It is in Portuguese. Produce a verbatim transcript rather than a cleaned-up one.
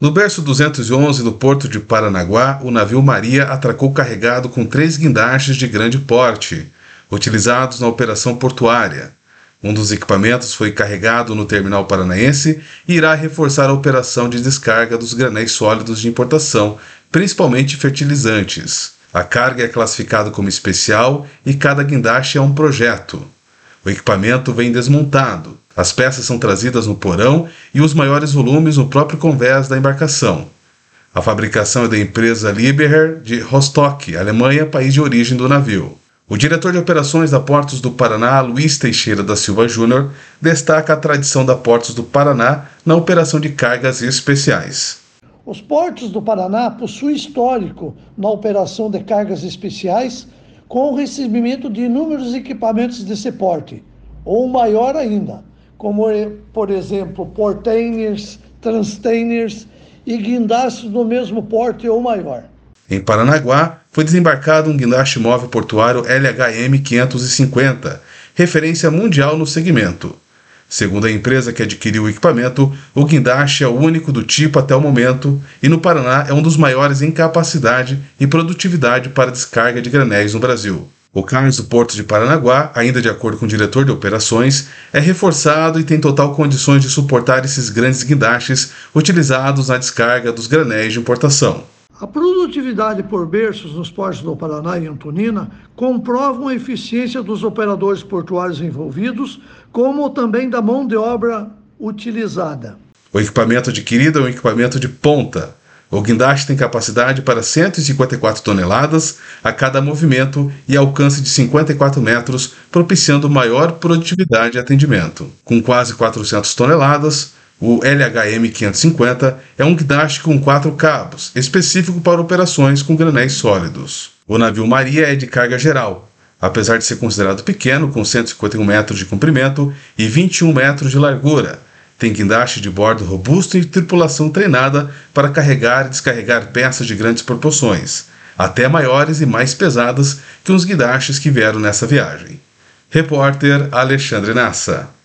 No berço duzentos e onze do porto de Paranaguá, o navio Maria atracou carregado com três guindastes de grande porte, utilizados na operação portuária. Um dos equipamentos foi carregado no terminal paranaense e irá reforçar a operação de descarga dos granéis sólidos de importação, principalmente fertilizantes. A carga é classificada como especial e cada guindaste é um projeto. O equipamento vem desmontado. As peças são trazidas no porão e os maiores volumes no próprio convés da embarcação. A fabricação é da empresa Liebherr de Rostock, Alemanha, país de origem do navio. O diretor de operações da Portos do Paraná, Luiz Teixeira da Silva Júnior, destaca a tradição da Portos do Paraná na operação de cargas especiais. Os Portos do Paraná possuem histórico na operação de cargas especiais, com o recebimento de inúmeros equipamentos desse porte, ou maior ainda, como, por exemplo, portainers, transtainers e guindastes do mesmo porte ou maior. Em Paranaguá, foi desembarcado um guindaste móvel portuário L H M quinhentos e cinquenta, referência mundial no segmento. Segundo a empresa que adquiriu o equipamento, o guindaste é o único do tipo até o momento e no Paraná é um dos maiores em capacidade e produtividade para descarga de granéis no Brasil. O cais do Porto de Paranaguá, ainda de acordo com o diretor de operações, é reforçado e tem total condições de suportar esses grandes guindastes utilizados na descarga dos granéis de importação. A produtividade por berços nos portos do Paraná e Antonina comprovam a eficiência dos operadores portuários envolvidos, como também da mão de obra utilizada. O equipamento adquirido é um equipamento de ponta. O guindaste tem capacidade para cento e cinquenta e quatro toneladas a cada movimento e alcance de cinquenta e quatro metros, propiciando maior produtividade e atendimento. Com quase quatrocentas toneladas, o L H M quinhentos e cinquenta é um guindaste com quatro cabos, específico para operações com granéis sólidos. O navio Maria é de carga geral, apesar de ser considerado pequeno, com cento e cinquenta e um metros de comprimento e vinte e um metros de largura. Tem guindaste de bordo robusto e tripulação treinada para carregar e descarregar peças de grandes proporções, até maiores e mais pesadas que os guindastes que vieram nessa viagem. Repórter Alexandre Nassa.